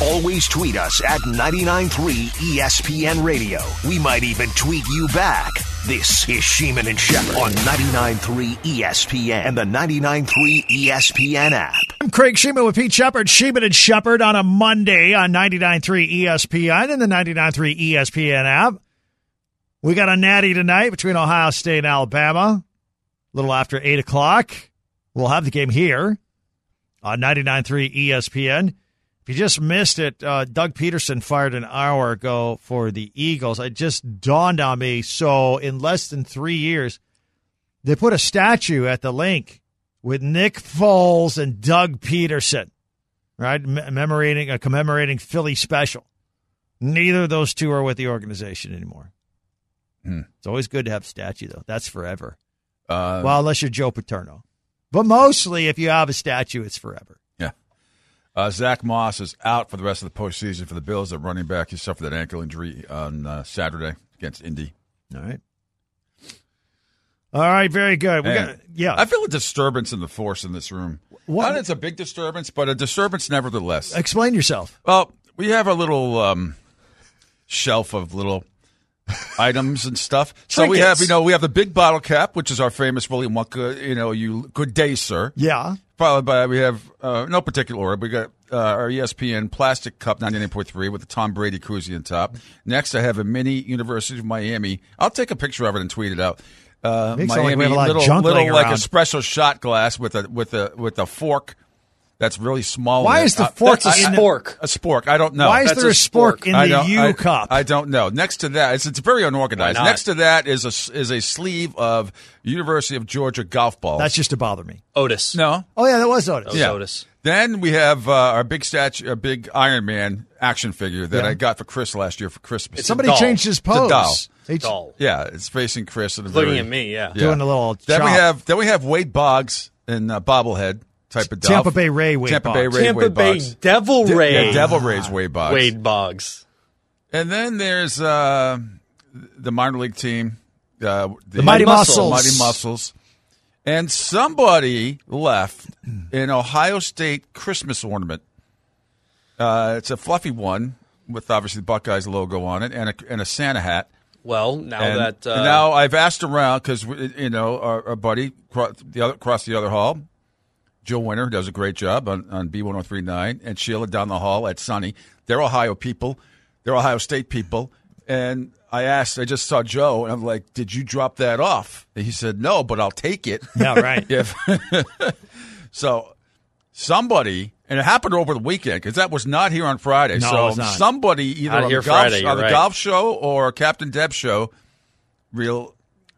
Always tweet us at 99.3 ESPN Radio. We might even tweet you back. This is Sheeman and Shepard on 99.3 ESPN and the 99.3 ESPN app. I'm Craig Sheeman with Pete Shepard. Sheeman and Shepard on a Monday on 99.3 ESPN and the 99.3 ESPN app. We got a natty tonight between Ohio State and Alabama. A little after 8 o'clock. We'll have the game here on 99.3 ESPN. If you just missed it, Doug Peterson fired an hour ago for the Eagles. It just dawned on me. So in less than 3 years, they put a statue at the link with Nick Foles and Doug Peterson, right? Commemorating Philly Special. Neither of those two are with the organization anymore. It's always good to have a statue, though. That's forever. Well, unless you're Joe Paterno. But mostly, if you have a statue, it's forever. Yeah. Zach Moss is out for the rest of the postseason for the Bills. They're running back. He suffered that ankle injury on Saturday against Indy. All right, very good. I feel a disturbance in the force in this room. Not it's a big disturbance, but a disturbance nevertheless. Explain yourself. Well, we have a little shelf of little items and stuff. So we have the big bottle cap, which is our famous William Wonka, good day, sir. Yeah. Followed by, we have, no particular order, we got our ESPN plastic cup 99.3 with the Tom Brady koozie on top. Next, I have a mini University of Miami. I'll take a picture of it and tweet it out. Miami, like we have a lot of junk little like around. espresso shot glass with a fork that's really small. Why is the fork a spork? A spork. I don't know. Why is there a spork in the U cup? I don't know. Next to that, it's very unorganized. Next to that is a sleeve of University of Georgia golf balls. That's just to bother me. Otis. No. Oh yeah, that was Otis. Otis. Then we have our big Iron Man action figure that I got for Chris last year for Christmas. Somebody changed his pose. It's a doll. Yeah, it's facing Chris. And looking at me. Yeah. Doing a little. Then we have Wade Boggs in bobblehead type of doll. Tampa Bay Ray Wade Boggs. Tampa Bay Devil Ray. Yeah, Devil Ray's Wade Boggs. Wade Boggs. And then there's the minor league team. The Mighty Muscles. Mighty Muscles. And somebody left an Ohio State Christmas ornament. It's a fluffy one with obviously the Buckeyes logo on it and a Santa hat. Well, now I've asked around because our buddy across the other hall, Joe Winter, does a great job on B1039, and Sheila down the hall at Sunny. They're Ohio people. They're Ohio State people. And I just saw Joe, and I'm like, did you drop that off? And he said, no, but I'll take it. Yeah, right. So somebody, and it happened over the weekend because that was not here on Friday. No, so it was not. somebody either on the golf show or Captain Deb show, it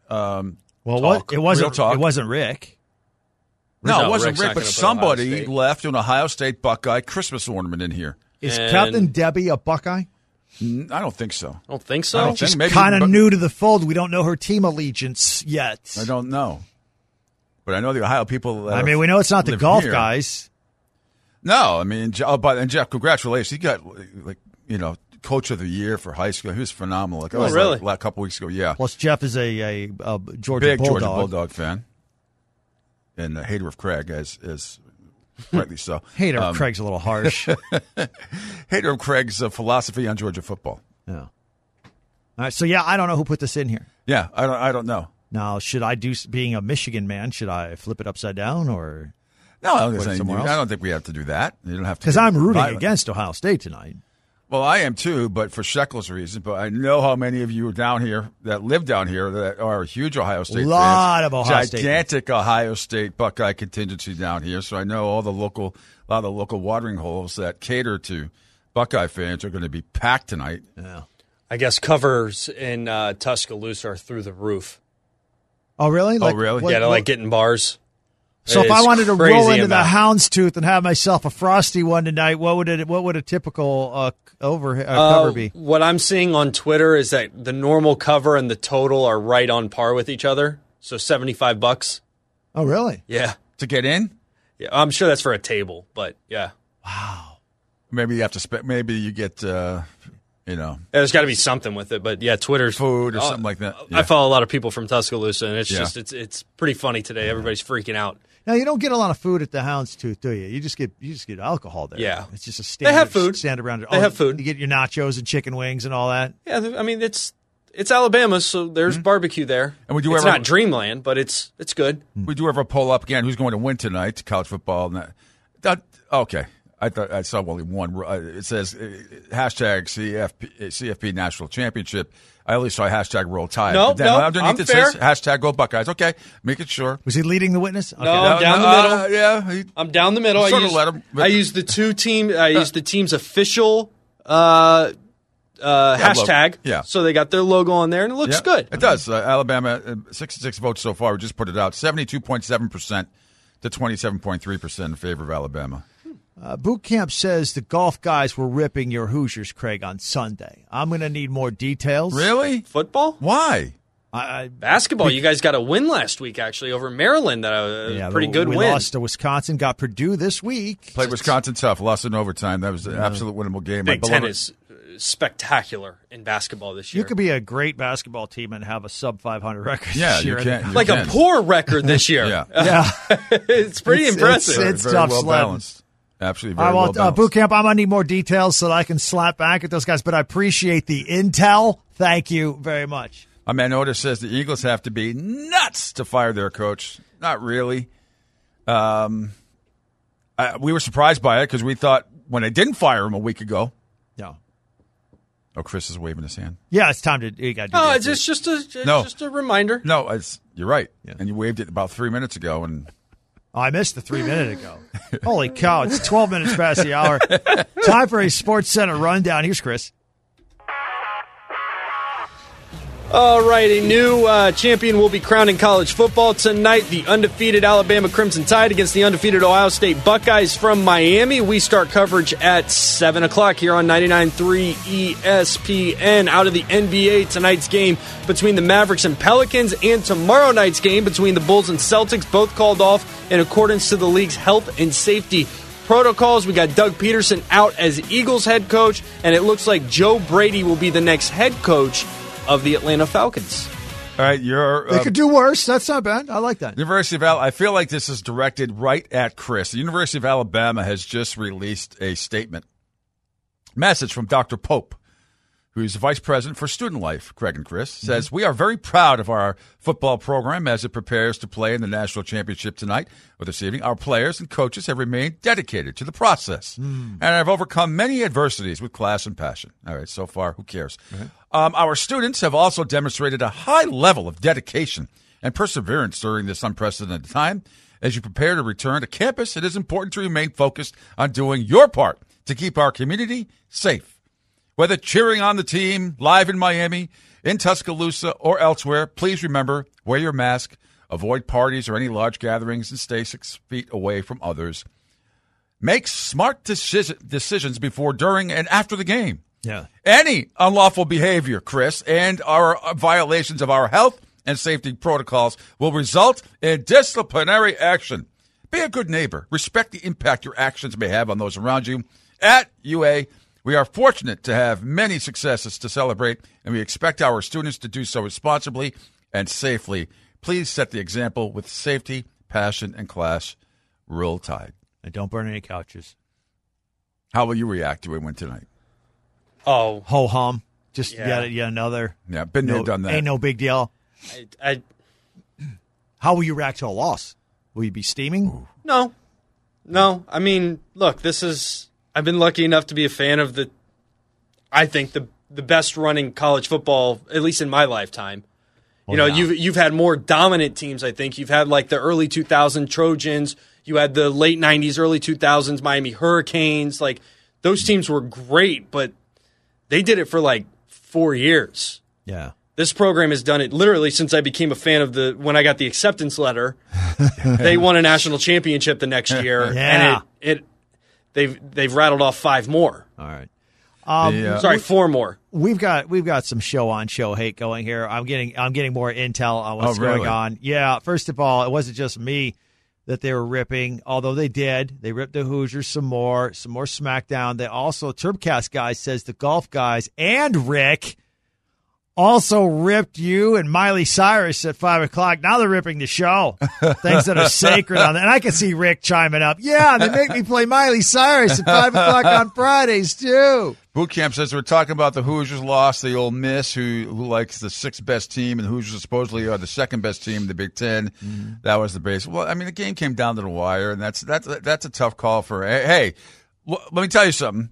wasn't Rick. No, it wasn't Rick's Rick, not but gonna put somebody Ohio State. left an Ohio State Buckeye Christmas ornament in here. Is Captain Debbie a Buckeye? I don't think so. I don't think so. I don't think- She's maybe- kind of but- new to the fold. We don't know her team allegiance yet. I don't know. But I know the Ohio people. We know it's not the live golf here. guys. No, and Jeff, congratulations. He got, Coach of the Year for high school. He was phenomenal. Really? A couple weeks ago, yeah. Plus, Jeff is a Georgia Big Bulldog. Georgia Bulldog fan. And a hater of Craig, as rightly so. Hater of Craig's a little harsh. Hater of Craig's philosophy on Georgia football. Yeah. All right, so I don't know who put this in here. Yeah, I don't know. Now, should I being a Michigan man, should I flip it upside down or? No, I Put it somewhere else? don't think we have to do that. You don't have to. Because I'm rooting violent. against Ohio State tonight. Well, I am too, but for Sheckler's reason. But I know how many of you are down here that live down here that are huge Ohio State fans. Lot of Ohio State gigantic Ohio State Buckeye contingency down here. So I know a lot of the local watering holes that cater to Buckeye fans are going to be packed tonight. Yeah. I guess covers in Tuscaloosa are through the roof. Oh, really? Really? Like getting bars. So if I It's wanted to crazy roll into the amount. houndstooth and have myself a frosty one tonight, what would a typical cover be? What I'm seeing on Twitter is that the normal cover and the total are right on par with each other. So $75. Oh, really? Yeah. To get in? Yeah. I'm sure that's for a table, but yeah. Wow. Maybe you have to spend. Maybe you get. There's got to be something with it, but yeah, Twitter's food or something like that. Yeah. I follow a lot of people from Tuscaloosa, and it's Yeah. it's pretty funny today. Everybody's freaking out. Now you don't get a lot of food at the Houndstooth, do you? You just get alcohol there. Yeah. It's just a standard. They have food. Stand around. They have food. You get your nachos and chicken wings and all that. Yeah, I mean it's Alabama, so there's barbecue there. And we do it's ever- not dreamland, but it's good. We do ever pull up again. Who's going to win tonight? College football. And okay. I thought I saw only one. It says hashtag CFP National Championship. I only saw hashtag Roll Tide. No, But then underneath I'm it fair. says hashtag Go Buckeyes. Okay, making sure. Was he leading the witness? Okay. No, I'm down the middle. Yeah. I'm down the middle. Sort of let 'em, but- I used the team's official hashtag. Yeah. So they got their logo on there, and it looks Yeah, good. It does. Alabama, 66 votes so far. We just put it out. 72.7% to 27.3% in favor of Alabama. Boot Camp says the golf guys were ripping your Hoosiers, Craig, on Sunday. I'm going to need more details. Really? Football? Why? Basketball. You guys got a win last week, actually, over Maryland. Pretty good we win. lost to Wisconsin, got Purdue this week. Played Wisconsin tough, lost in overtime. That was an absolute winnable game. Big Ten is spectacular in basketball this year. You could be a great basketball team and have a sub-500 record Yeah, this you year. can. like a poor record this year. Yeah. Yeah. It's pretty impressive. It's very tough well sledding. balanced. Absolutely All very right, well balanced. Boot Camp, I'm going to need more details so that I can slap back at those guys, but I appreciate the intel. Thank you very much. My man Otis says the Eagles have to be nuts to fire their coach. Not really. We were surprised by it because we thought when they didn't fire him a week ago. No. Oh, Chris is waving his hand. Yeah, it's time to. You got to do No, that. it's just No. just a reminder. No, you're right. Yeah. And you waved it about 3 minutes ago. And Oh, I missed the 3 minute ago. Holy cow! It's 12 minutes past the hour. Time for a Sports Center rundown. Here's Chris. All right, a new champion will be crowned in college football tonight. The undefeated Alabama Crimson Tide against the undefeated Ohio State Buckeyes from Miami. We start coverage at 7 o'clock here on 99.3 ESPN. Out of the NBA, tonight's game between the Mavericks and Pelicans, and tomorrow night's game between the Bulls and Celtics, both called off in accordance to the league's health and safety protocols. We got Doug Peterson out as Eagles head coach, and it looks like Joe Brady will be the next head coach of the Atlanta Falcons. all right, you're They could do worse. That's not bad. I like that. University of I feel like this is directed right at Chris. The University of Alabama has just released a statement. Message from Dr. Pope, who's the vice president for student life, Craig and Chris, says, We are very proud of our football program as it prepares to play in the national championship tonight or this evening. Our players and coaches have remained dedicated to the process and have overcome many adversities with class and passion. All right, so far, who cares? Our students have also demonstrated a high level of dedication and perseverance during this unprecedented time. As you prepare to return to campus, it is important to remain focused on doing your part to keep our community safe. Whether cheering on the team live in Miami, in Tuscaloosa, or elsewhere, please remember, wear your mask, avoid parties or any large gatherings, and stay 6 feet away from others. Make smart decisions before, during, and after the game. Yeah. Any unlawful behavior, Chris, and our violations of our health and safety protocols will result in disciplinary action. Be a good neighbor. Respect the impact your actions may have on those around you. At UA, we are fortunate to have many successes to celebrate, and we expect our students to do so responsibly and safely. Please set the example with safety, passion, and class. Roll Tide. And don't burn any couches. How will you react to a win tonight? Oh, Ho hum. Just Yeah. yet another. Yeah, been there, done that. Ain't no big deal. I How will you react to a loss? Will you be steaming? no. I mean, look, I've been lucky enough to be a fan of the best running college football, at least in my lifetime. Yeah. You've had more dominant teams. I think you've had like the early 2000 Trojans. You had the late 90s, early 2000s Miami Hurricanes. Like those teams were great, but they did it for like 4 years. Yeah. This program has done it literally since I became a fan of when I got the acceptance letter. They won a national championship the next year, Yeah. and they've rattled off 5 more. All right. Sorry, 4 more. We've got some show on show hate going here. I'm getting more intel on what's really? going on. Yeah. First of all, it wasn't just me that they were ripping, although they did. They ripped the Hoosiers some more SmackDown. They also, Turbcast guy says the golf guys and Rick also ripped you and Miley Cyrus at 5 o'clock. Now they're ripping the show. Things that are sacred on that. And I can see Rick chiming up. Yeah, they make me play Miley Cyrus at 5 o'clock on Fridays, too. Boot Camp says we're talking about the Hoosiers lost the Ole Miss, who likes the sixth best team, and the Hoosiers supposedly are the second best team in the Big Ten. Mm-hmm. That was the base. Well, I mean, the game came down to the wire, and that's a tough call for. Hey, let me tell you something.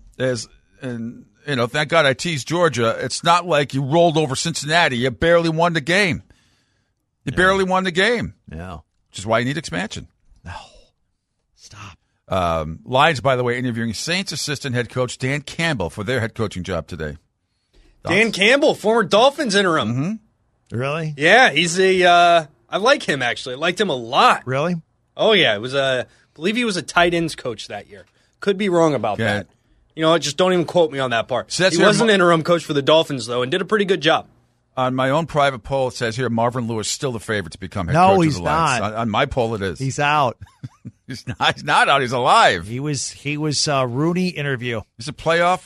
Thank God I teased Georgia. It's not like you rolled over Cincinnati. You barely won the game. Barely won the game. Yeah, which is why you need expansion. No, stop. Lions, by the way, interviewing Saints assistant head coach Dan Campbell for their head coaching job today. Dan Campbell, former Dolphins interim. Mm-hmm. Really? Yeah, he's I like him, actually. I liked him a lot. Really? Oh, yeah. I believe he was a tight ends coach that year. Could be wrong about that. You know what? Just don't even quote me on that part. He was an interim coach for the Dolphins, though, and did a pretty good job. On my own private poll, it says here Marvin Lewis still the favorite to become head coach of the Lions. No, he's not. On my poll, it is. He's out. He's not out. He's alive. He was Rooney interview. He's a playoff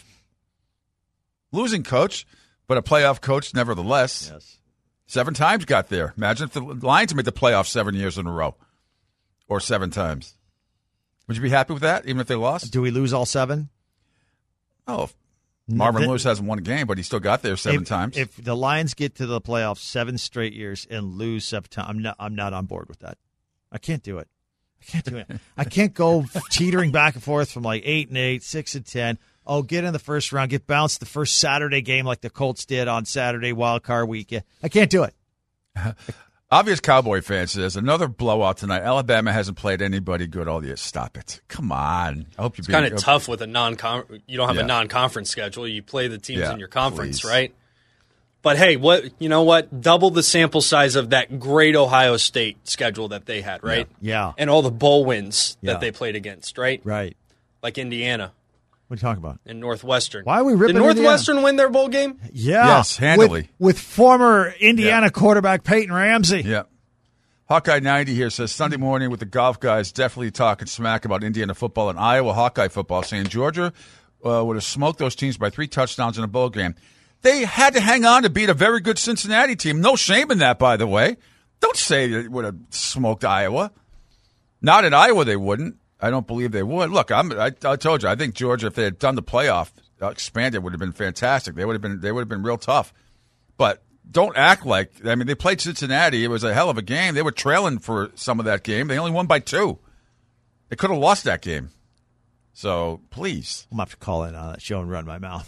losing coach, but a playoff coach nevertheless. Yes. 7 times got there. Imagine if the Lions made the playoffs 7 years in a row, or 7 times. Would you be happy with that, even if they lost? Do we lose all 7? Oh, Marvin Lewis hasn't won a game, but he still got there 7 times. If the Lions get to the playoffs 7 straight years and lose 7 times, I'm not on board with that. I can't do it. I can't go teetering back and forth from like 8-8, 6-10. Oh, get in the first round, get bounced the first Saturday game like the Colts did on Saturday wild card weekend. I can't do it. Obvious Cowboy fan says another blowout tonight. Alabama hasn't played anybody good all year. Stop it. Come on. I hope it's kind of tough with a you don't have a non-conference schedule. You play the teams in your conference, right? But hey, you know what? Double the sample size of that great Ohio State schedule that they had, right? Yeah. And all the bowl wins that they played against, right? Right. Like Indiana. What are you talking about? And Northwestern. Why are we ripping Did Northwestern win their bowl game? Yeah. Yes, handily. With former Indiana quarterback Peyton Ramsey. Yeah. Hawkeye 90 here says, Sunday morning with the golf guys definitely talking smack about Indiana football and Iowa Hawkeye football, saying Georgia would have smoked those teams by 3 touchdowns in a bowl game. They had to hang on to beat a very good Cincinnati team. No shame in that, by the way. Don't say they would have smoked Iowa. Not in Iowa they wouldn't. I don't believe they would. Look, I told you, I think Georgia, if they had done the playoff, expanded, would have been fantastic. They would have been real tough. But don't act like, I mean, they played Cincinnati. It was a hell of a game. They were trailing for some of that game. They only won by 2. They could have lost that game. So, please. I'm going to have to call in on that show and run my mouth.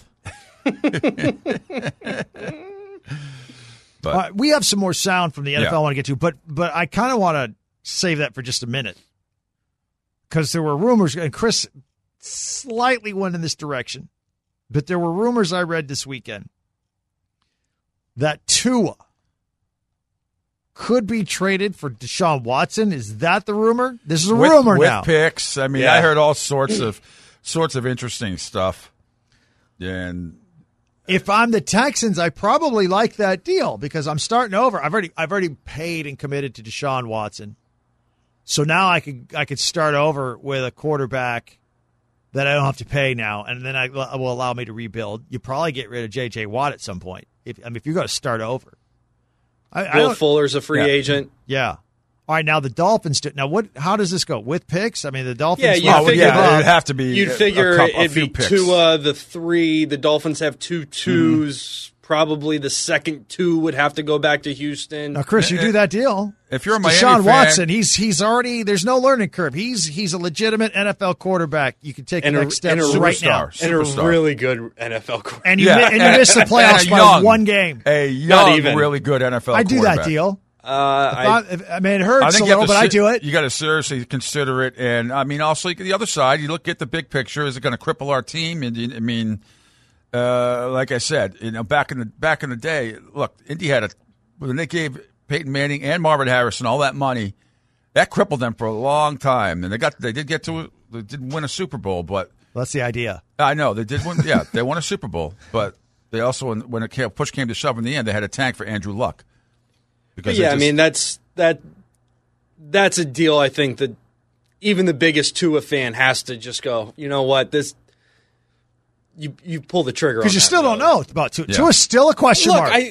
But, we have some more sound from the NFL I want to get to, but I kind of want to save that for just a minute. Because there were rumors, and Chris slightly went in this direction, but there were rumors I read this weekend that Tua could be traded for Deshaun Watson. Is that the rumor? This is a rumor now. With picks. I mean, I heard all sorts of interesting stuff. And if I'm the Texans, I probably like that deal because I'm starting over. I've already paid and committed to Deshaun Watson. So now I could start over with a quarterback that I don't have to pay now, and then it will allow me to rebuild. You probably get rid of J.J. Watt at some point. If you're going to start over. Will Fuller's a free agent. Yeah. All right, now the Dolphins. Now, how does this go? With picks? I mean, the Dolphins. Yeah, it'd have to be. You'd figure it'd be Tua, the 3. The Dolphins have 2 twos. Mm-hmm. Probably the second 2 would have to go back to Houston. Now, Chris, you do that deal. If you're a Miami Deshaun fan, Watson, he's already. There's no learning curve. He's a legitimate NFL quarterback. You can take the next steps right now. And a really good NFL quarterback. And you miss the playoffs by 1 game. A young, really good NFL quarterback. I do that deal. I mean, it hurts a little, but I do it. You got to seriously consider it. And, I mean, also, the other side, you look at the big picture. Is it going to cripple our team? And, I mean, like I said, back in the day, look, Indy when they gave Peyton Manning and Marvin Harrison all that money, that crippled them for a long time. And they didn't win a Super Bowl, but that's the idea. I know they did win. Yeah, they won a Super Bowl, but they also, when push came to shove in the end, they had a tank for Andrew Luck. I mean that's a deal. I think that even the biggest Tua fan has to just go, you know what, this. You pull the trigger because you still don't know about Tua. Yeah. Tua's still a question mark.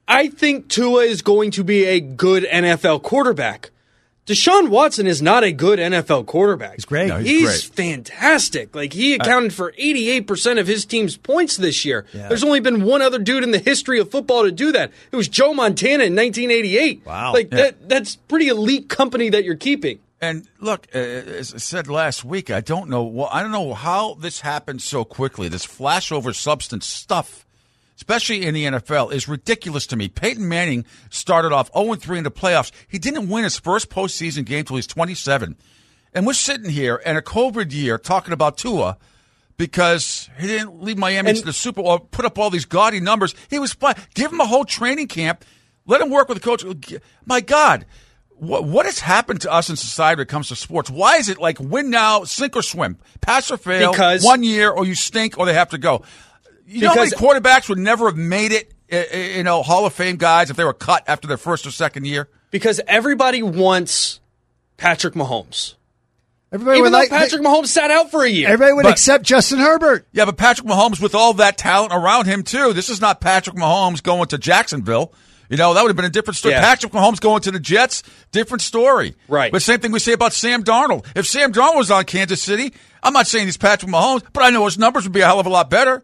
I think Tua is going to be a good NFL quarterback. Deshaun Watson is not a good NFL quarterback. He's great. No, He's fantastic. Like, he accounted for 88% of his team's points this year. Yeah. There's only been one other dude in the history of football to do that. It was Joe Montana in 1988. Wow. Like, that's pretty elite company that you're keeping. And look, as I said last week, I don't know how this happened so quickly. This flashover substance stuff, especially in the NFL, is ridiculous to me. Peyton Manning started off 0-3 in the playoffs. He didn't win his first postseason game until he's 27. And we're sitting here in a COVID year talking about Tua because he didn't lead Miami to the Super Bowl, put up all these gaudy numbers. He was fine. Give him a whole training camp. Let him work with the coach. My God. What has happened to us in society when it comes to sports? Why is it like win now, sink or swim? Pass or fail, Because 1 year, or you stink, or they have to go. You know how many quarterbacks would never have made it, Hall of Fame guys if they were cut after their first or second year? Because everybody wants Patrick Mahomes. Everybody Even would though Patrick Mahomes sat out for a year. Everybody would accept Justin Herbert. Yeah, but Patrick Mahomes with all that talent around him, too. This is not Patrick Mahomes going to Jacksonville. That would have been a different story. Yeah. Patrick Mahomes going to the Jets, different story. Right. But same thing we say about Sam Darnold. If Sam Darnold was on Kansas City, I'm not saying he's Patrick Mahomes, but I know his numbers would be a hell of a lot better.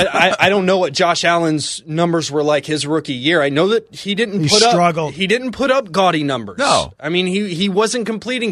I don't know what Josh Allen's numbers were like his rookie year. I know that he struggled. He didn't put up gaudy numbers. No. I mean, he wasn't completing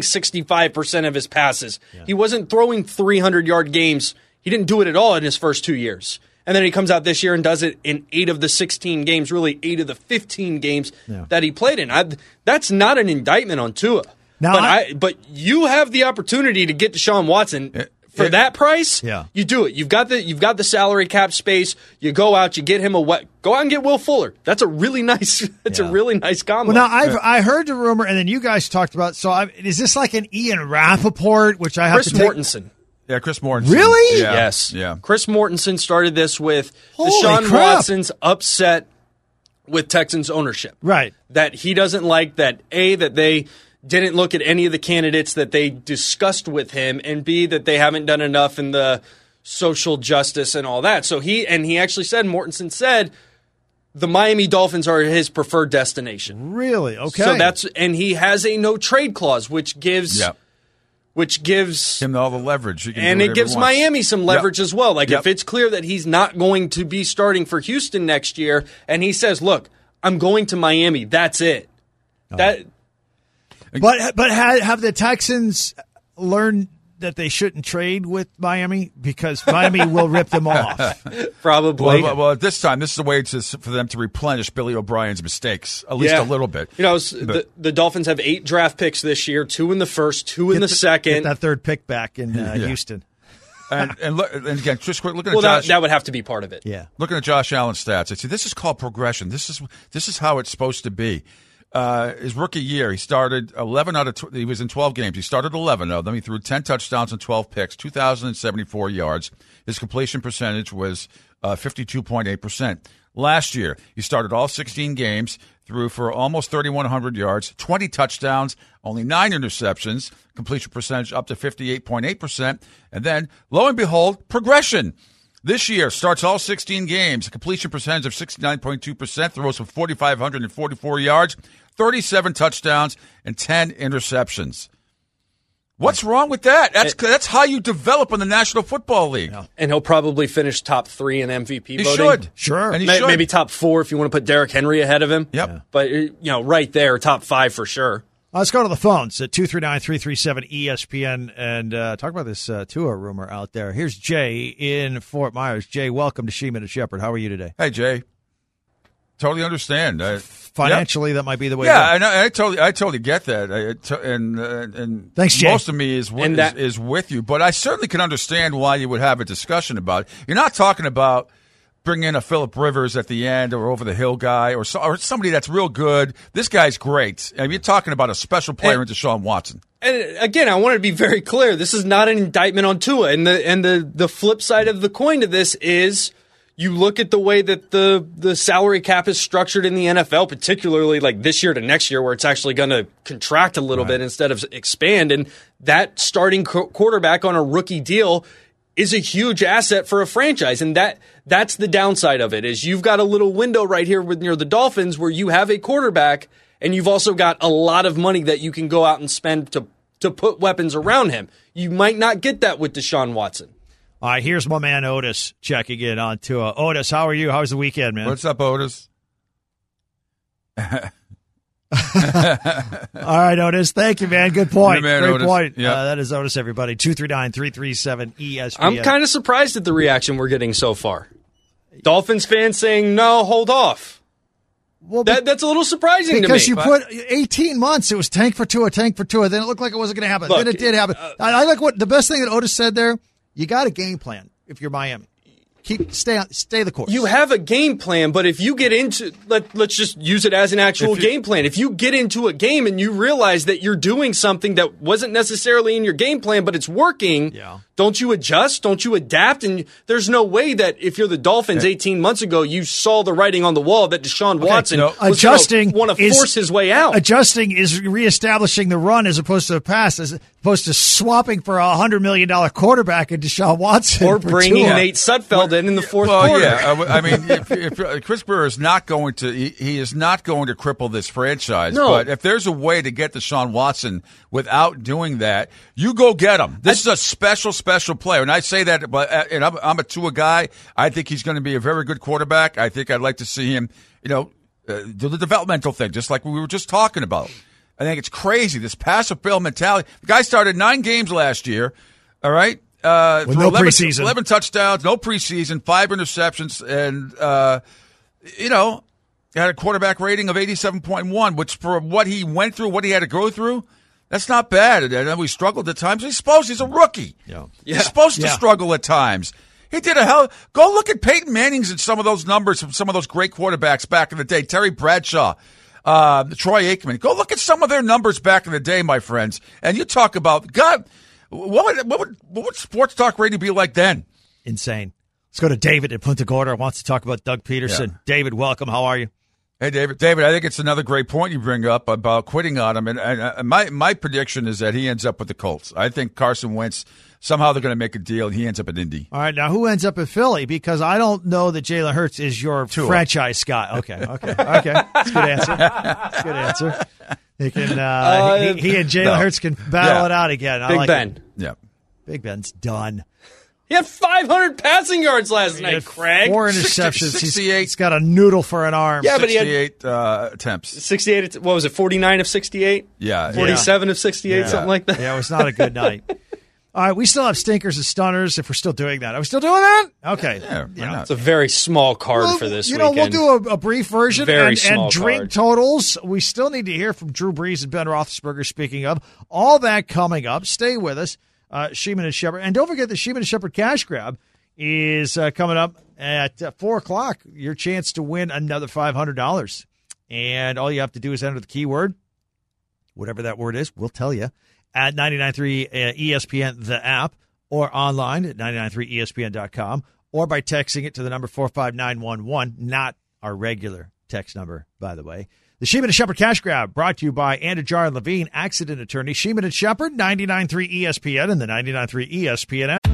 65% of his passes. Yeah. He wasn't throwing 300-yard games. He didn't do it at all in his first 2 years. And then he comes out this year and does it in 8 of the 16 games, really 8 of the 15 games that he played in. That's not an indictment on Tua. Now, but you have the opportunity to get Deshaun Watson for that price. Yeah. You do it. You've got the salary cap space. You go out. You get him go out and get Will Fuller. That's a really nice. That's a really nice combo. Well, now I heard the rumor, and then you guys talked about. So is this like an Ian Rappaport, which I have Chris to take? Mortensen. Yeah, Chris Mortensen. Really? Yeah. Yes. Yeah. Chris Mortensen started this with Holy Deshaun crap. Watson's upset with Texans ownership. Right. That he doesn't like that they didn't look at any of the candidates that they discussed with him, and B, that they haven't done enough in the social justice and all that. So he actually said, Mortensen said, the Miami Dolphins are his preferred destination. Really? Okay. So and he has a no trade clause, which gives him all the leverage. And it gives Miami some leverage as well. Like, if it's clear that he's not going to be starting for Houston next year, and he says, look, I'm going to Miami, that's it. But have the Texans learned that they shouldn't trade with Miami because Miami will rip them off? Probably. Well, at this time, this is a way for them to replenish Billy O'Brien's mistakes, at least a little bit. The Dolphins have 8 draft picks this year, 2 in the first, 2 in the second. Get that third pick back in Houston. And again, just quick, looking at Josh. That would have to be part of it. Yeah. Looking at Josh Allen's stats, I see this is called progression. This is how it's supposed to be. His rookie year, he started 11 out of he was in 12 games. He started 11 of them. He threw 10 touchdowns and 12 picks, 2,074 yards. His completion percentage was 52.8%. Last year, he started all 16 games, threw for almost 3,100 yards, 20 touchdowns, only 9 interceptions, completion percentage up to 58.8%. And then, lo and behold, progression. This year, starts all 16 games, a completion percentage of 69.2%, throws for 4,544 yards, 37 touchdowns, and 10 interceptions. What's wrong with that? That's how you develop in the National Football League. Yeah. And he'll probably finish top 3 in MVP He voting. should. Sure. And he should. Maybe top 4 if you want to put Derrick Henry ahead of him. Yep. But, right there, top 5 for sure. Let's go to the phones at 239-337-ESPN and talk about this Tua rumor out there. Here's Jay in Fort Myers. Jay, welcome to Sheeman and Shepherd. How are you today? Hey, Jay. Totally understand. Financially, that might be the way. Yeah, I know. I totally get that. And thanks, Jay. Most of me is with you, but I certainly can understand why you would have a discussion about it. You're not talking about bring in a Phillip Rivers at the end or over the hill guy or somebody that's real good. This guy's great. I mean, you're talking about a special player in Deshaun Watson. And again, I want to be very clear. This is not an indictment on Tua. And the flip side of the coin to this is you look at the way that the salary cap is structured in the NFL, particularly like this year to next year, where it's actually going to contract a little bit instead of expand. And that starting quarterback on a rookie deal is a huge asset for a franchise. And that's the downside of it, is you've got a little window right here near the Dolphins where you have a quarterback and you've also got a lot of money that you can go out and spend to put weapons around him. You might not get that with Deshaun Watson. All right, here's my man Otis checking in on Tua. Otis, how are you? How was the weekend, man? What's up, Otis? All right, Otis. Thank you, man. Good point. Man, Great Otis. point. Yep. That is Otis, everybody. 239-337-ESPN. I'm kind of surprised at the reaction we're getting so far. Dolphins fans saying, no, hold off. Well, That's a little surprising to me. because you put 18 months, it was tank for Tua. Then it looked like it wasn't going to happen. Look, then it did happen. I like the best thing that Otis said there. You got a game plan if you're Miami. Stay the course. You have a game plan, but if you get into let's just use it as an actual game plan. If you get into a game and you realize that you're doing something that wasn't necessarily in your game plan, but it's working, don't you adjust? Don't you adapt? And there's no way that if you're the Dolphins 18 months ago, you saw the writing on the wall that Deshaun Watson was going to want to force his way out. Adjusting is reestablishing the run as opposed to a pass, as opposed to swapping for a $100 million quarterback in Deshaun Watson. Or bringing Nate Sudfeld in the fourth quarter. Yeah, I mean, if Chris Brewer is not going to, he is not going to cripple this franchise. No. But if there's a way to get Deshaun Watson without doing that, you go get him. This is a special player, and I say that. But and I'm a Tua guy. I think he's going to be a very good quarterback. I think I'd like to see him, do the developmental thing, just like we were just talking about. I think it's crazy, this passive fail mentality. The guy started 9 games last year. All right. With no preseason. 11 touchdowns, no preseason, 5 interceptions, and, had a quarterback rating of 87.1, which for what he went through, what he had to go through, that's not bad. And we struggled at times. He's a rookie. Yeah. He's supposed to struggle at times. He did go look at Peyton Manning's and some of those numbers from some of those great quarterbacks back in the day. Terry Bradshaw, Troy Aikman. Go look at some of their numbers back in the day, my friends. And you talk about, God, what would sports talk radio be like then? Insane. Let's go to David at Punta Gorda. Wants to talk about Doug Peterson. Yeah. David, welcome. How are you? Hey, David. David, I think it's another great point you bring up about quitting on him. And my prediction is that he ends up with the Colts. I think Carson Wentz, somehow they're going to make a deal, and he ends up in Indy. All right, now who ends up in Philly? Because I don't know that Jalen Hurts is your franchise guy. Okay. That's a good answer. He can. He and Jalen Hurts can battle it out again. Big Ben. Yeah. Big Ben's done. He had 500 passing yards last night, Craig. 4 interceptions. 68. He's got a noodle for an arm. Yeah, but he had 68 attempts. 68. What was it? 49 of 68. Yeah. 47 of 68, something like that. Yeah, it was not a good night. All right, we still have stinkers and stunners if we're still doing that. Are we still doing that? Okay. Yeah. It's a very small card for this weekend. We'll do a brief version and drink card. Totals. We still need to hear from Drew Brees and Ben Roethlisberger, speaking of. All that coming up. Stay with us. Sheeman and Shepard. And don't forget the Sheeman and Shepard cash grab is coming up at 4 o'clock. Your chance to win another $500. And all you have to do is enter the keyword, whatever that word is, we'll tell you, at 99.3 ESPN, the app, or online at 993ESPN.com, or by texting it to the number 45911, not our regular text number, by the way. The Sheeman and Shepard cash grab brought to you by Andajar and Levine, accident attorney. Sheeman and Shepard, 99.3 ESPN and the 99.3 ESPN app.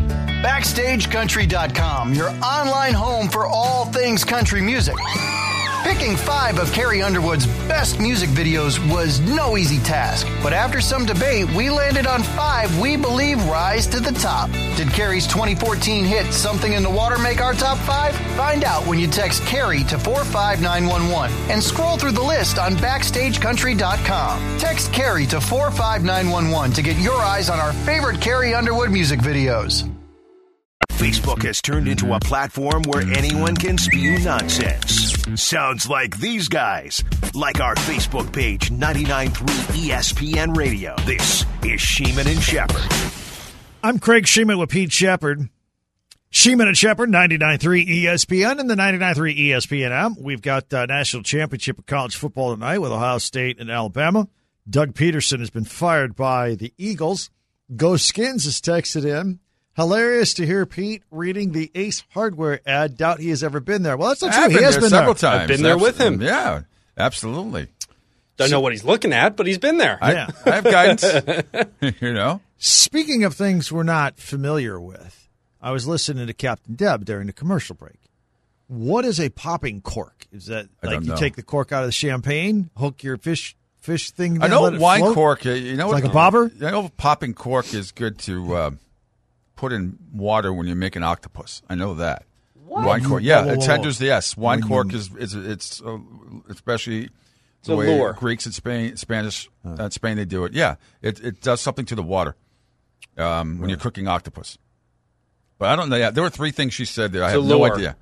BackstageCountry.com, your online home for all things country music. Picking 5 of Carrie Underwood's best music videos was no easy task, but after some debate, we landed on 5 we believe rise to the top. Did Carrie's 2014 hit Something in the Water make our top 5? Find out when you text Carrie to 45911 and scroll through the list on BackstageCountry.com. Text Carrie to 45911 to get your eyes on our favorite Carrie Underwood music videos. Facebook has turned into a platform where anyone can spew nonsense. Sounds like these guys. Like our Facebook page, 99.3 ESPN Radio. This is Sheeman and Shepard. I'm Craig Sheeman with Pete Shepard. Sheeman and Shepard, 99.3 ESPN and the 99.3 ESPN app. We've got national championship of college football tonight with Ohio State and Alabama. Doug Peterson has been fired by the Eagles. Go Skins has texted in. Hilarious to hear Pete reading the Ace Hardware ad. Doubt he has ever been there. Well, that's not true. He has been several there. times. I've been there with him. Yeah, absolutely. Don't know what he's looking at, but he's been there. I have guidance. Speaking of things we're not familiar with, I was listening to Captain Deb during the commercial break. What is a popping cork? Is that like you take the cork out of the champagne, hook your fish thing down, I know let it wine float? cork, you know, It's like a bobber? I know popping cork is good to put in water when you make an octopus. I know that. What? Wine cork, yeah, Whoa. it tenders the yes. Wine cork is it's especially the way lure. Greeks and Spanish Spain they do it. Yeah, it does something to the water when you're cooking octopus. But I don't know. Yeah, there were 3 things she said there. I have no lure. idea.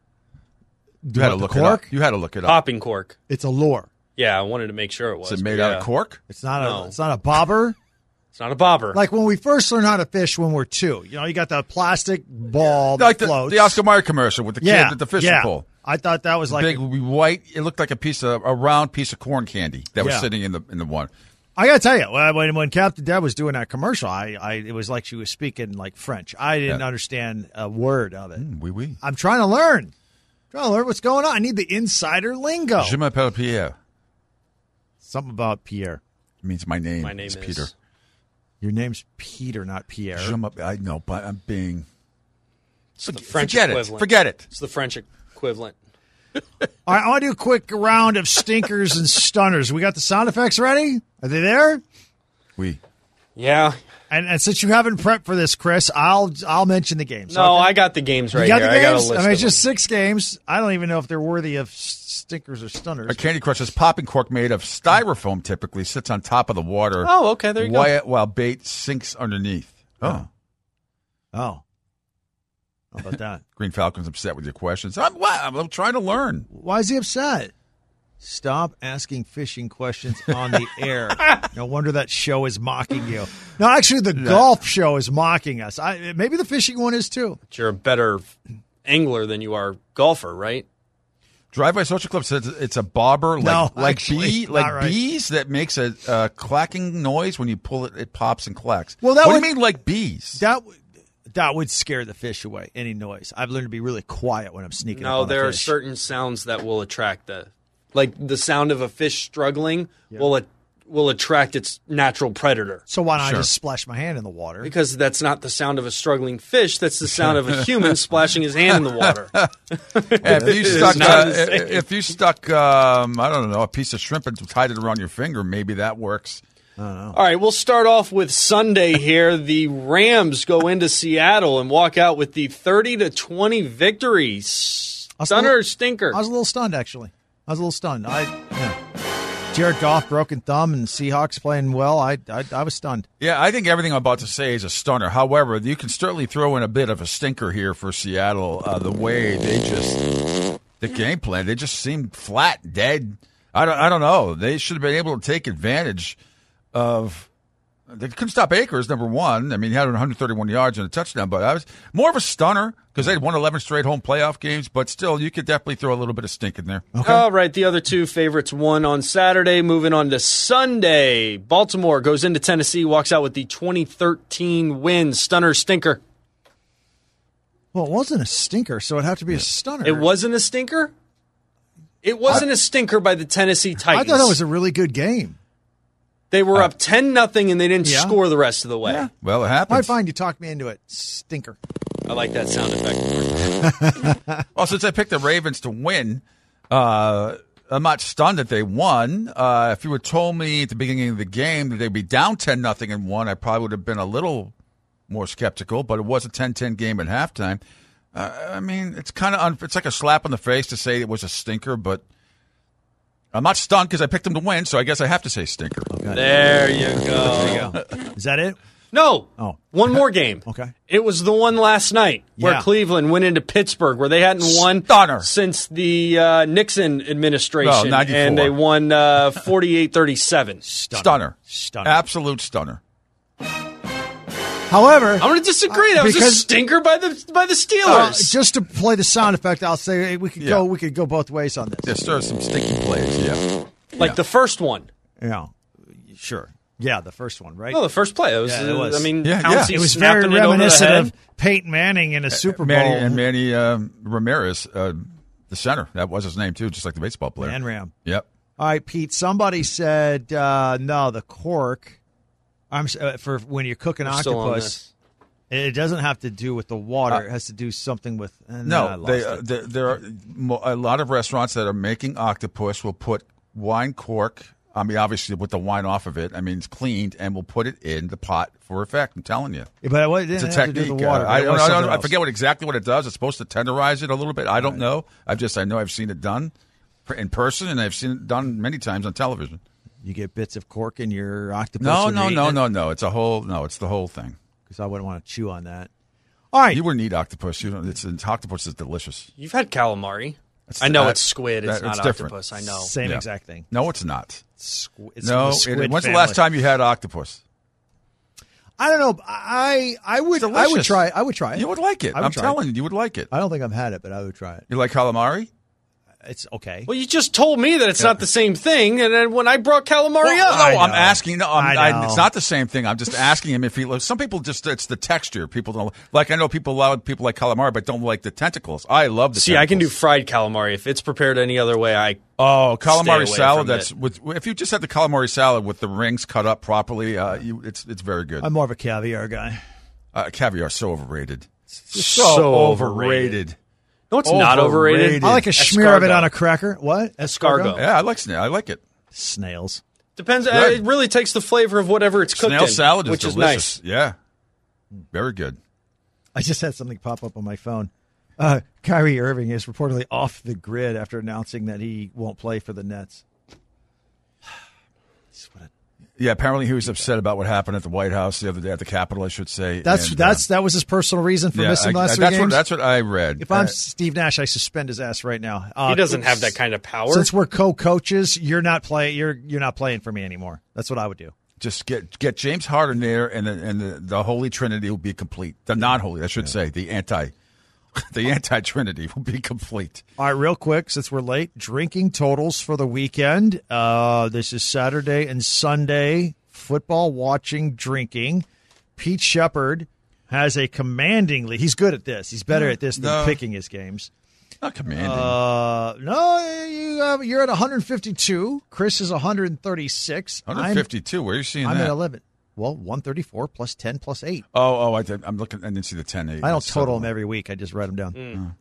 You had to look cork? it up. You had to look it up. Popping cork. It's a lure. Yeah, I wanted to make sure it was. Is it made but out yeah. of cork? It's not No. it's not a bobber. It's not a bobber. Like when we first learn how to fish when we're 2. You know, you got the plastic ball that Like floats. the Oscar Mayer commercial with the kid with the fishing pole. I thought that was like Big white. It looked like a round piece of corn candy that was Yeah. sitting in the water. I got to tell you, when Captain Deb was doing that commercial, it was like she was speaking like French. I didn't understand a word of it. Oui. I'm trying to learn. What's going on. I need the insider lingo. Je m'appelle Pierre. Something about Pierre. It means my name. My name is is Peter. Your name's Peter, not Pierre. I know, but I'm being. It's the French Forget equivalent. it. Forget it. It's the French equivalent. All right, I want to do a quick round of stinkers and stunners. We got the sound effects ready? Are they there? Oui. Yeah. And since you haven't prepped for this, Chris, I'll mention the games. No, Okay? I got the games right You got here. the games? I got a list. I mean, it's of just 6 games. I don't even know if they're worthy of stinkers or stunners. A Candy Crush is popping cork made of styrofoam. Typically sits on top of the water. Oh, okay, there you go. While bait sinks underneath. Oh, How about that? Green Falcon's upset with your questions. I'm trying to learn. Why is he upset? Stop asking fishing questions on the air. No wonder that show is mocking you. No, actually, the golf show is mocking us. Maybe the fishing one is too. But you're a better angler than you are golfer, right? Drive-By Social Club says it's a bobber, No, like actually, not right. bees that makes a clacking noise when you pull it. It pops and clacks. Well, what do you mean like bees? That would scare the fish away. Any noise. I've learned to be really quiet when I'm sneaking. No, up on there a are fish. certain sounds that will attract like the sound of a fish struggling will attract its natural predator. So why don't I Sure. just splash my hand in the water? Because that's not the sound of a struggling fish. That's the sound of a human splashing his hand in the water. If you stuck, I don't know, a piece of shrimp and tied it around your finger, maybe that works. All right, we'll start off with Sunday here. The Rams go into Seattle and walk out with the 30-20 victory. Stunner or stinker? I was a little stunned, actually. Jared Goff, broken thumb, and Seahawks playing well. I was stunned. Yeah, I think everything I'm about to say is a stunner. However, you can certainly throw in a bit of a stinker here for Seattle. The way the game plan, they just seemed flat, dead. I don't know. They should have been able to take advantage of. They couldn't stop Akers, number one. I mean, he had 131 yards and a touchdown, but I was more of a stunner because they'd won 11 straight home playoff games. But still, you could definitely throw a little bit of stink in there. Okay. All right, the other two favorites won on Saturday. Moving on to Sunday. Baltimore goes into Tennessee, walks out with the 2013 win. Stunner, stinker. Well, it wasn't a stinker, so it'd have to be a stunner. It wasn't a stinker? It wasn't a stinker by the Tennessee Titans. I thought it was a really good game. They were up 10-0, and they didn't Yeah. score the rest of the way. Yeah. Well, it I happens. find you talked me into it. Stinker. I like that sound effect. Well, since I picked the Ravens to win, I'm not stunned that they won. If you had told me at the beginning of the game that they'd be down 10-0 and won, I probably would have been a little more skeptical. But it was a 10-10 game at halftime. I mean, it's kind of it's like a slap in the face to say it was a stinker, but I'm not stunned because I picked them to win, so I guess I have to say stinker. Okay. There you go. Is that it? No. Oh. One more game. Okay. It was the one last night where Yeah. Cleveland went into Pittsburgh, where they hadn't won Stunner. since the Nixon administration. Well, 94. And they won 48-37. Stunner. Absolute stunner. However, I'm going to disagree. That was a Because- stinker by the Steelers. just to play the sound effect, I'll say hey, we could Yeah. go both ways on this. Yeah, stir some stinky plays, yeah. like the first one. Yeah, sure. Yeah, the first one, right? No, the first play. It was. Yeah, it was. I mean, Yeah, Pouncey yeah. It was snapping very it over the reminiscent head. of Peyton Manning in a Super Bowl. Manny Ramirez, the center. That was his name, too, just like the baseball player. Man Ram. Yep. All right, Pete. Somebody said no. The cork. For when you're cooking We're still on octopus. this. It doesn't have to do with the water. It has to do something with. No, there are a lot of restaurants that are making octopus will put wine cork. I mean, obviously, with the wine off of it, I mean, it's cleaned, and we'll put it in the pot for effect. I'm telling you. Yeah, but it It's a didn't have to do technique. with the water. I forget exactly what it does. It's supposed to tenderize it a little bit. I don't know. I know I've seen it done in person, and I've seen it done many times on television. You get bits of cork in your octopus. No. It's the whole thing. Because I wouldn't want to chew on that. All right. You wouldn't eat octopus. Octopus is delicious. You've had calamari. I know it's squid. It's not octopus. I know. Same exact thing. No, it's not. It's When's squid the last time you had octopus? I don't know. I would try it. I would try it. You would like it. I'm telling you, you would like it. I don't think I've had it, but I would try it. You like calamari? It's okay. Well, you just told me that it's not the same thing, and then when I brought calamari up, I'm asking. No, I it's not the same thing. I'm just asking him if he. Some people it's the texture. People don't like. I know people like calamari, but don't like the tentacles. I love the. See, tentacles. I can do fried calamari if it's prepared any other way. Calamari stay away salad. from That's with. If you just had the calamari salad with the rings cut up properly, it's very good. I'm more of a caviar guy. Caviar is so overrated. So overrated. No, it's not overrated. I like a smear of it on a cracker. What? Escargot. Yeah, I like snail. I like it. Snails. Depends. It really takes the flavor of whatever it's cooked Snail in, salad is which delicious. is nice. Yeah, very good. I just had something pop up on my phone. Kyrie Irving is reportedly off the grid after announcing that he won't play for the Nets. Yeah, apparently he was upset about what happened at the White House the other day, at the Capitol, I should say. That was his personal reason for missing last three games? That's what I read. If I'm Steve Nash, I suspend his ass right now. He doesn't have that kind of power. Since we're co-coaches, you're not playing for me anymore. That's what I would do. Just get James Harden there, and the Holy Trinity will be complete. The non-holy, I should say, the anti-Trinity will be complete. All right, real quick, since we're late, drinking totals for the weekend. This is Saturday and Sunday. Football watching, drinking. Pete Shepard has a commanding lead. He's good at this. He's better at this than picking his games. Not commanding. You're at 152. Chris is 136. 152. Where are you seeing that? I'm at 11. Well, 134 plus 10 plus 8. I'm looking. I didn't see the 10-8. I don't total them every week. I just write them down.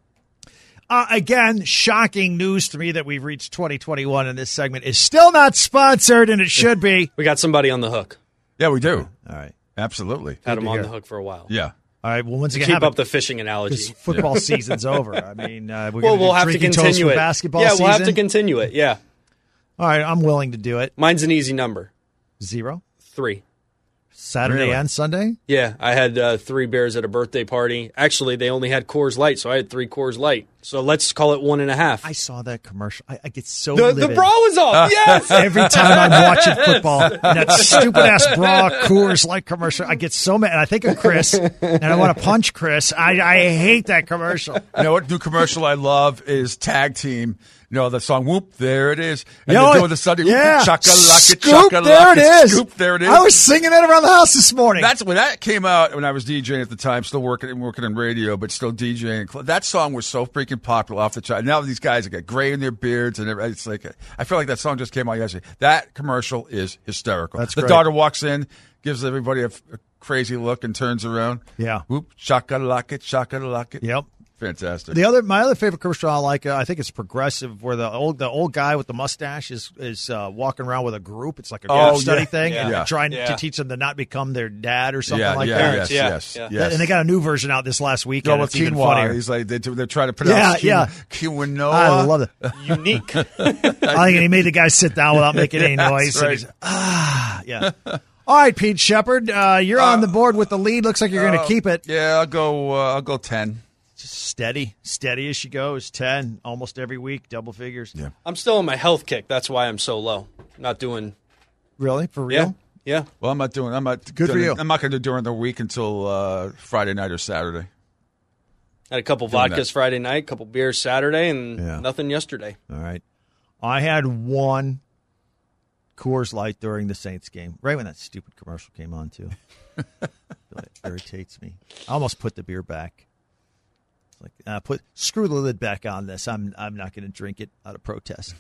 Again, shocking news to me that we've reached 2021 and this segment is still not sponsored, and it should be. We got somebody on the hook. Yeah, we do. All right. Absolutely. Had him on the hook for a while. Yeah. All right. Well, once again, keep up the fishing analogy. Because football season's over. I mean, we'll have to continue it. Basketball yeah, season. We'll have to continue it. Yeah. All right. I'm willing to do it. Mine's an easy number. 0. 3. Saturday and Sunday? Yeah, I had 3 beers at a birthday party. Actually, they only had Coors Light, so I had 3 Coors Light. So let's call it 1.5. I saw that commercial. I get so the bra was off. Yes. Every time I'm watching football, that stupid ass bra Coors Light commercial, I get so mad. And I think of Chris, and I want to punch Chris. I hate that commercial. You know what new commercial I love is Tag Team. You know, the song, Whoop, there it is. And they're doing the Sunday, yeah. Scoop, there it is. Scoop, there it is. I was singing that around the house this morning. That's when that came out when I was DJing at the time, still working in radio, but still DJing. That song was so freaking popular off the chart. Now these guys have got gray in their beards, and it's like, I feel like that song just came out yesterday. That commercial is hysterical. That's the great. daughter walks in, gives everybody a crazy look, and turns around. Yeah. Whoop, shaka-laka-it. Yep. Fantastic. My other favorite commercial I like, I think it's Progressive, where the old guy with the mustache is walking around with a group. It's like a group study thing, and they're trying to teach them to not become their dad or something like that. Yes. And they got a new version out this last week. With even quinoa. funnier. He's like they're trying to pronounce quinoa. I love it. Unique. I think he made the guy sit down without making any noise. Right. Yeah. All right, Pete Shepard, you're on the board with the lead. Looks like you're going to keep it. Yeah, I'll go 10. Just steady as she goes. 10 almost every week, double figures. Yeah. I'm still on my health kick. That's why I'm so low. Not doing. Really, for real? Yeah. Well, I'm not for you. I'm not going to do during the week until Friday night or Saturday. Had a couple vodkas Friday night, couple beers Saturday, and nothing yesterday. All right. I had 1 Coors Light during the Saints game, right when that stupid commercial came on, too. It irritates me. I almost put the beer back. It's like, screw the lid back on this. I'm not going to drink it out of protest.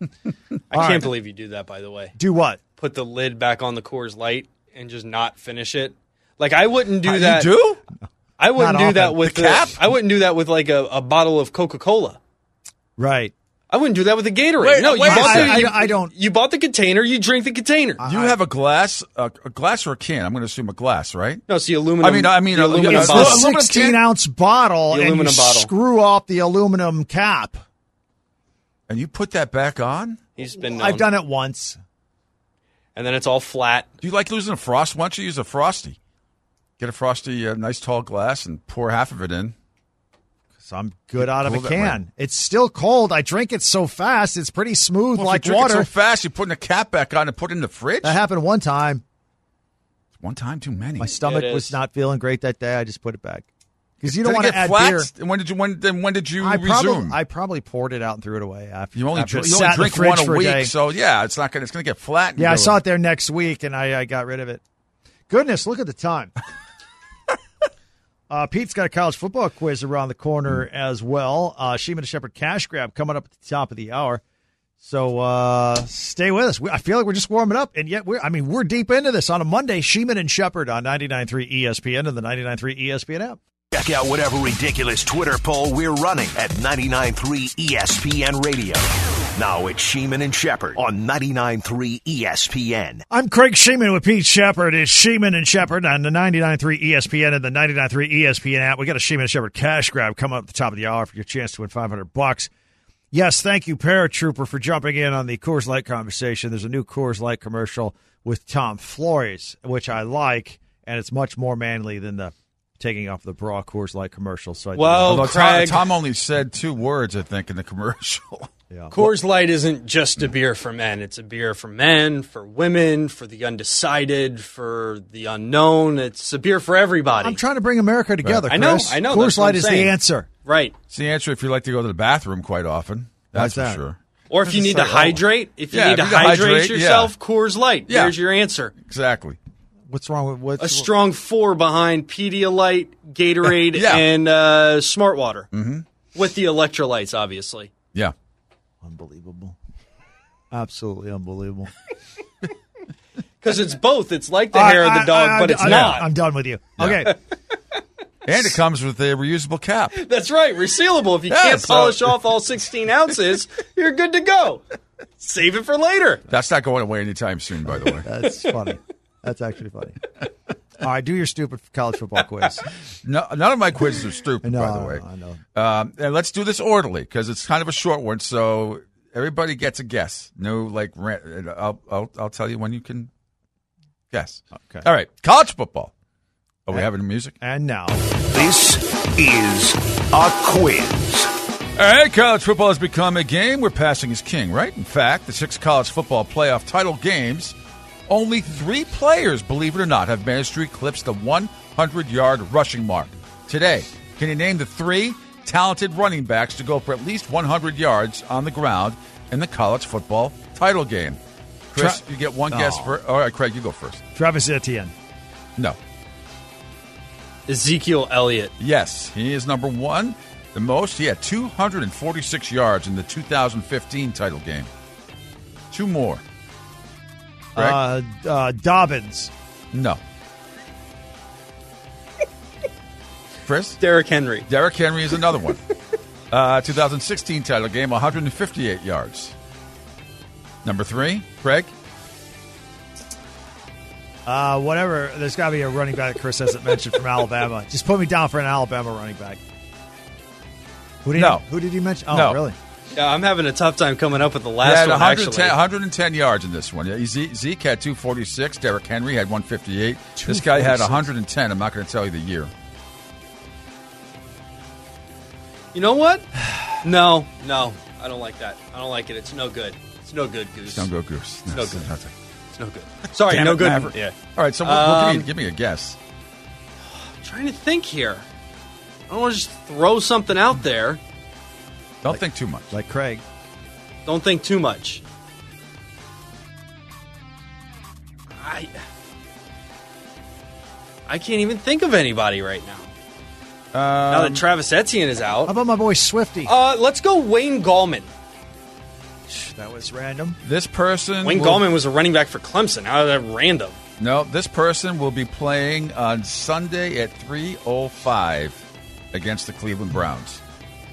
I can't believe you do that, by the way. Do what? Put the lid back on the Coors Light and just not finish it. Like, I wouldn't do that. You do? I wouldn't Not do that often. with The cap? I wouldn't do that with like a bottle of Coca-Cola. Right. I wouldn't do that with a Gatorade. Wait, no, you wait a bought second. the, I don't. You bought the container. You drink the container. You have a glass or a can? I'm going to assume a glass, right? No, it's the aluminum. I mean, the aluminum It's bottle. the Aluminum 16-ounce bottle, The and you aluminum bottle. screw off the aluminum cap. And you put that back on? He's been known. I've done it once. And then it's all flat. Do you like losing a frost? Why don't you use a Frosty? Get a Frosty, nice tall glass, and pour half of it in. So I'm good out of a Cool that can. way. It's still cold. I drink it so fast. It's pretty smooth, Well, like if you drink water. it so fast, you're putting the cap back on and put it in the fridge? That happened one time. One time too many. My stomach It was is. not feeling great that day. I just put it back. Because you don't Did want it to get add flat? beer. And when did you I resume? probably poured it out and threw it away after. you only, after it you sat only in the drink fridge one for a week, day. so yeah, it's going to get flat. Yeah, I saw it there next week, and I got rid of it. Goodness, look at the time. Pete's got a college football quiz around the corner as well. Sheeman and Shepherd cash grab coming up at the top of the hour. So stay with us. I feel like we're just warming up, and yet we're deep into this on a Monday. Sheeman and Shepherd on 99.3 ESPN and the 99.3 ESPN app. Check out whatever ridiculous Twitter poll we're running at 99.3 ESPN Radio. Now it's Sheeman and Shepherd on 99.3 ESPN. I'm Craig Sheeman with Pete Shepherd. It's Sheeman and Shepherd on the 99.3 ESPN and the 99.3 ESPN app. We got a Sheeman and Shepherd cash grab coming up at the top of the hour for your chance to win $500. Yes, thank you, Paratrooper, for jumping in on the Coors Light conversation. There's a new Coors Light commercial with Tom Flores, which I like, and it's much more manly than the taking off the bra Coors Light commercial. So Although Craig, Tom only said 2 words, I think, in the commercial. Coors Light isn't just a beer for men. It's a beer for men, for women, for the undecided, for the unknown. It's a beer for everybody. I'm trying to bring America together, I know, Chris. I know, Coors that's what Light I'm is saying. the answer. Right. It's the answer if you like to go to the bathroom quite often. Why's That's for that? sure. Or if you need to hydrate, if you Yeah, need to if you need to hydrate hydrate, yourself, Coors Light. Yeah. There's your answer. Exactly. What's wrong with what's A strong 4 behind Pedialyte, Gatorade, Yeah. and Smart Water. Mm-hmm. With the electrolytes, obviously. Yeah. Unbelievable. Absolutely unbelievable. Because it's both. It's like the hair of the dog, but it's not. I'm done with you. Okay. And it comes with a reusable cap. That's right. Resealable. If you Yeah, can't so- polish off all 16 ounces, you're good to go. Save it for later. That's not going away anytime soon, by the way. That's funny. That's actually funny. All right, do your stupid college football quiz. No, none of my quizzes are stupid, No, by the way. I know. And let's do this orderly because it's kind of a short one, so everybody gets a guess. No, like I'll tell you when you can guess. Okay. All right, college football. Are we having music? And now, This is a quiz. All right, college football has become a game where passing is king, right? In fact, the 6 college football playoff title games, only 3 players, believe it or not, have managed to eclipse the 100-yard rushing mark. Today, can you name the 3 talented running backs to go for at least 100 yards on the ground in the college football title game? Chris, you get one guess first. All right, Craig, you go first. Travis Etienne. No. Ezekiel Elliott. Yes, he is number 1. The most, he had 246 yards in the 2015 title game. 2 more. Craig? Dobbins. No. Chris? Derrick Henry. Derrick Henry is another one. 2016 title game, 158 yards. Number 3, Craig? Whatever. There's got to be a running back that Chris hasn't mentioned from Alabama. Just put me down for an Alabama running back. Who did he mention? Oh, No. really? Yeah, I'm having a tough time coming up with the He last had one, 110, actually. 110 yards in this one. Yeah, Zeke had 246. Derrick Henry had 158. This guy had 110. I'm not going to tell you the year. You know what? No, I don't like that. I don't like it. It's no good. It's no good, Goose. Don't go Goose. no good. It's no good. Sorry, Damn no it, good. Maverick. Yeah. All right, so give me a guess. I'm trying to think here. I don't want to just throw something out there. Don't think too much. Like Craig. Don't think too much. I can't even think of anybody right now. Now that Travis Etienne is How out. about my boy Swifty? Let's go Wayne Gallman. That was random. This person. Wayne Gallman was a running back for Clemson. How is that random? No, this person will be playing on Sunday at 3:05 against the Cleveland Browns.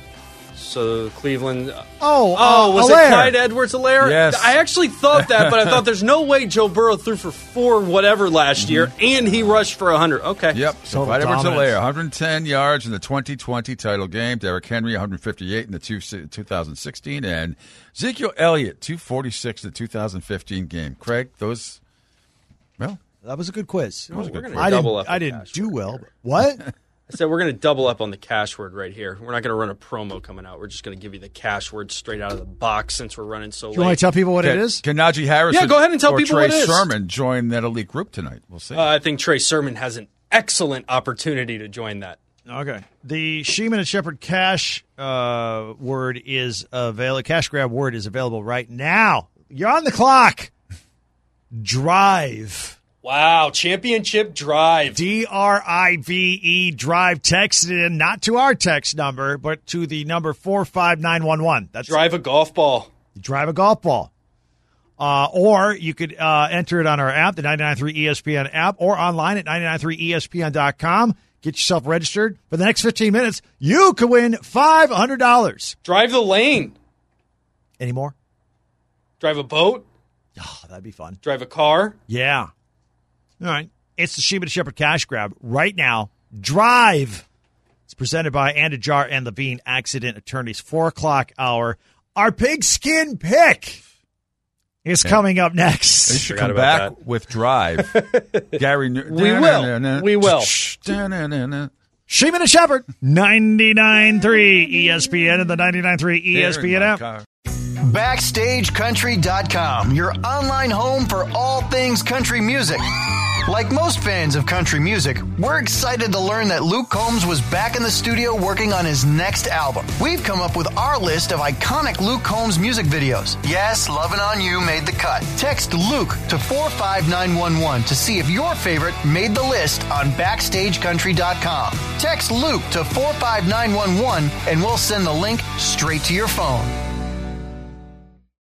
So Cleveland. Was was Allaire. it Clyde Edwards-Helaire? Yes. I actually thought that, but I thought there's no way Joe Burrow threw for 4 whatever last year, and he rushed for 100. Okay. Yep. So Total Clyde Edwards-Helaire, dominance. 110 yards in the 2020 title game. Derrick Henry, 158 in the 2016, and Ezekiel Elliott, 246 in the 2015 game. Craig, those. Well, That was a good quiz. We're going to I double up. I the didn't cash do word well. here. But what? I said we're going to double up on the cash word right here. We're not going to run a promo coming out. We're just going to give you the cash word straight out of the box since we're running so You want late. to tell people what it is? Can Najee Harris Yeah, go ahead and tell or people Trey what it is. Sermon join that elite group tonight? We'll see. I think Trey Sermon has an excellent opportunity to join that. Okay. The Sheeman and Shepherd cash word is available. Cash grab word is available right now. You're on the clock. Drive. Wow, championship drive. DRIVE, drive. Text it in, not to our text number, but to the number 45911. That's Drive a golf ball. drive a golf ball. Or you could enter it on our app, the 99.3 ESPN app, or online at 993ESPN.com. Get yourself registered. For the next 15 minutes, you could win $500. Drive the lane. Any more? Drive a boat. Oh, that'd be fun. Drive a car. Yeah. All right. It's the Sheeman and Shepherd cash grab right now. Drive. It's presented by Andajar and Levine Accident Attorneys. 4 o'clock hour. Our pigskin pick is coming up next. They should Forgot come about back that. with Drive. Gary, We will. We will. Sheeman and Shepherd. 99.3 ESPN and the 99.3 ESPN app. BackstageCountry.com, your online home for all things country music. Like most fans of country music, we're excited to learn that Luke Combs was back in the studio working on his next album. We've come up with our list of iconic Luke Combs music videos. Yes, Lovin' On You made the cut. Text Luke to 45911 to see if your favorite made the list on BackstageCountry.com. Text Luke to 45911 and we'll send the link straight to your phone.